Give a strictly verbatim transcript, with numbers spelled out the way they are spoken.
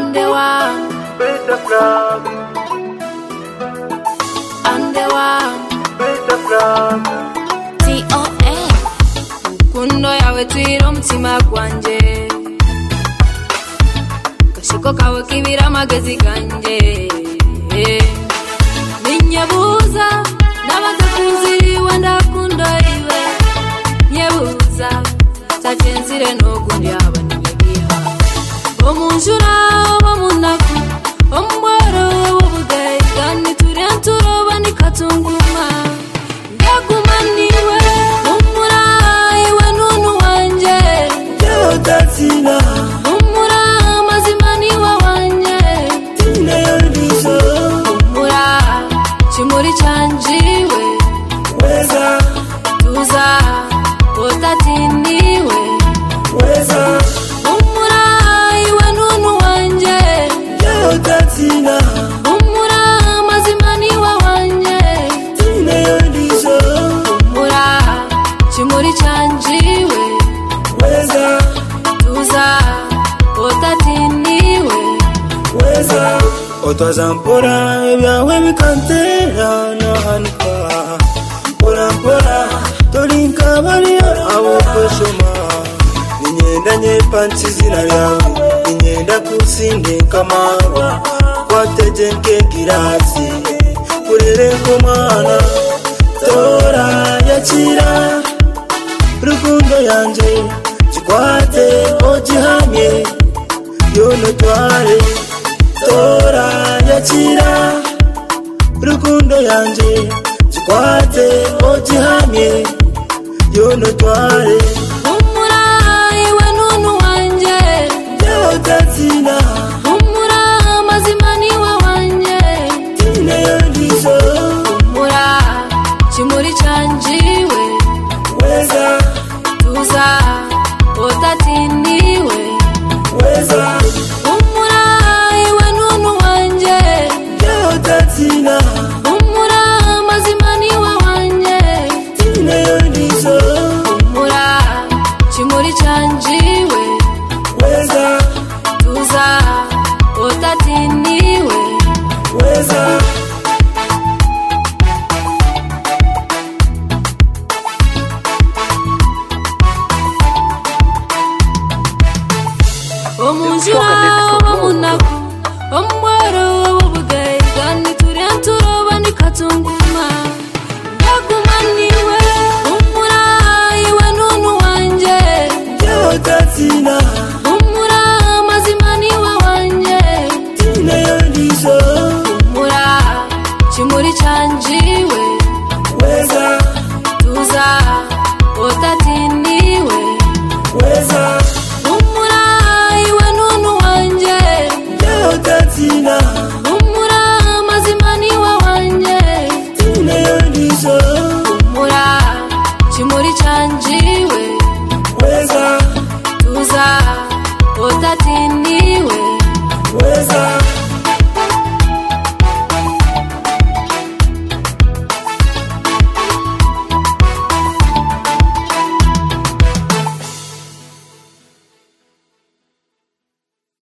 Andewa, Better club, Andewa, better club. T O A. Kundo yawe twiro mtima kwanje, kashiko kawe kibira magezi kanje. Ninyebuza nabatakunziri wanda kundo iwe, nyebuza tachenzire no kundi aba nibiha. Omunjura omunaku omboro obugai kandi turenturo bani katunguma ndakumaniwe umura iwe nunu wanje Yo tatina, umura mazimani wa wanje tine yondiso. umura chimuri chanjiwe Weza, tuza otatiniwe weza, umura iwe nunu wanje yo tatina, umura mazimani wa wanje tine yondiso. umura chimuri chanjiwe Weza, tuza otatiniwe weza. Otwazampora ebyawe bikantera nahanuka. Mpora mpora tolinka baliyo abo kweshoma. Ninyenda nyepansi zina lyawe, ninyenda kusindika mawa. Kwateje nke girasi, kurereko mwana. Tora yakira rukundo yanje, kikwate ogihamye yono tware. Tora yakira rukundo yanje, kikwate ogihamye yono tware. umura iwe nunu wanje Yo tatina, umura mazimani wa wanje tine yondiso. umura chimuri chanjiwe Weza, tuza otatiniwe weza, umura iwe nunu wanje yo tatina, umura mazimani wa wanje tine yondiso. umura chimuri chanjiwe Weza, tuza otatiniwe weza. omunjira omunaku omboro